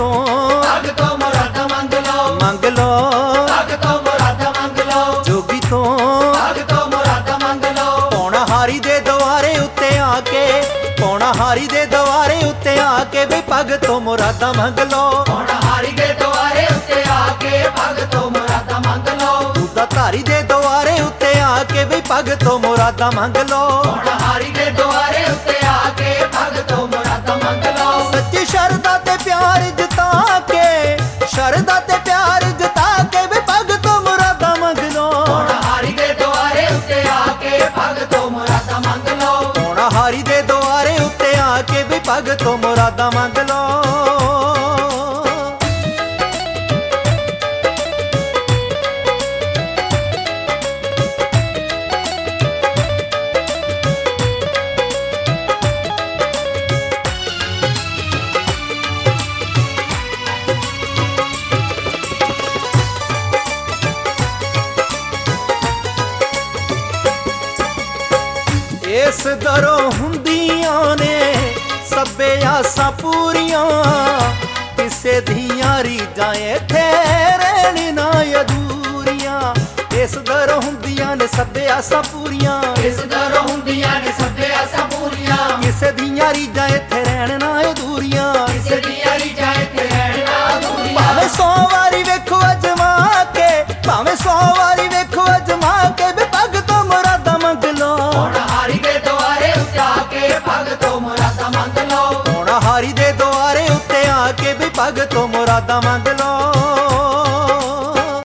ਤੋਂ ਮੁਰਾਦਾਂ ਮੰਗ ਲਓ, ਮੰਗ ਲੋ, ਭਗਤੋਂ ਮੁਰਾਦਾਂ ਮੰਗ ਲਓ, ਜੋਗੀ ਤੋਂ ਭਗਤੋਂ ਮੁਰਾਦਾਂ ਮੰਗ ਲਓ। ਪੌਣਾ ਹਾਰੀ ਦੇ ਦੁਆਰੇ ਉੱਤੇ ਆ ਕੇ, ਪੌਣਾ ਹਾਰੀ ਦੇ ਦੁਆਰੇ ਉੱਤੇ ਆ ਕੇ ਵੀ ਭਗਤੋਂ ਮੁਰਾਦਾਂ ਮੰਗ ਲੋ। ਪੌਣਾ ਹਾਰੀ ਦੇ ਦੁਆਰੇ ਉੱਤੇ ਆ ਕੇ ਭਗਤੋਂ ਮੁਰਾਦਾਂ ਮੰਗ ਲਓ, ਦੂਦਾ ਧਾਰੀ ਦੇ ਦੁਆਰੇ ਉੱਤੇ ਆ ਕੇ ਵੀ ਭਗਤੋਂ ਮੁਰਾਦਾਂ ਮੰਗ ਲੋ। ਪੌਣਾ ਹਾਰੀ ਦੇ ਦੁਆਰੇ ਉੱਤੇ ਆ ਕੇ ਭਗਤੋਂ ਮੁਰਾਦਾਂ ਮੰਗ ਲਓ। ਸੱਚੀ ਸ਼ਰਧਾ ਤੇ ਪਿਆਰ ਜਤਾ ਕੇ, ਸ਼ਰਧਾ ਤੇ ਪਿਆਰ ਜਤਾ ਕੇ ਵੀ ਭਗਤੋਂ ਮੁਰਾਦਾਂ ਮੰਗ ਲੋ। ਪੌਣਾ ਹਾਰੀ ਦੇ ਦੁਆਰੇ ਉੱਤੇ ਆ ਕੇ ਭਗਤੋਂ ਮੁਰਾਦਾਂ ਮੰਗ ਲਓ, ਪੌਣਾ ਹਾਰੀ ਦੇ ਦੁਆਰੇ ਉੱਤੇ ਆ ਕੇ ਵੀ ਭਗਤੋਂ ਮੁਰਾਦਾਂ ਮੰਗ ਲੋ। ਇਸ ਦਰੋਂ ਹੁੰਦੀਆਂ ਨੇ ਸਭੇ ਆਸਾਂ ਪੂਰੀਆਂ, ਕਿਸੇ ਦੀਆਂ ਰੀਝਾਂ ਇੱਥੇ ਰਹਿਣ ਨਾ ਅਧੂਰੀਆਂ। ਇਸ ਦਰੋਂ ਹੁੰਦੀਆਂ ਨੇ ਸਭੇ ਆਸਾਂ ਪੂਰੀਆਂ, ਇਸ ਦਰੋਂ ਹੁੰਦੀਆਂ ਨੇ ਸਭੇ ਆਸਾਂ ਪੂਰੀਆਂ, ਕਿਸੇ ਦੀਆਂ ਰੀਝਾਂ ਇੱਥੇ ਰਹਿਣ ਨਾ ਅਧੂਰੀਆਂ। ਕਿਸੇ ਦੀਆਂ ਰੀਝਾਂ ਇੱਥੇ ਰਹਿਣ ਨਾ ਅਧੂਰੀਆਂ। ਭਾਵੇਂ 100 ਵਾਰੀ ਵੇਖੋ ਅਜਮਾ ਕੇ, ਭਾਵੇਂ 100 ਵਾਰੀ ਵੇਖੋ ਅਜਮਾ ਕੇ ਵੀ ਭਗਤੋਂ ਮੁਰਾਦਾਂ ਮੰਗ ਲੋ। ਪੌਣਾ ਹਾਰੀ ਦੇ ਦੁਆਰੇ ਉੱਤੇ ਆ ਕੇ ਭਗਤੋਂ ਮੁਰਾਦਾਂ ਮੰਗ ਲਓ, ਪੌਣਾ ਹਾਰੀ ਦੇ ਦੁਆਰੇ ਉੱਤੇ ਆ ਕੇ ਵੀ ਭਗਤੋਂ ਮੁਰਾਦਾਂ ਮੰਗ ਲੋ।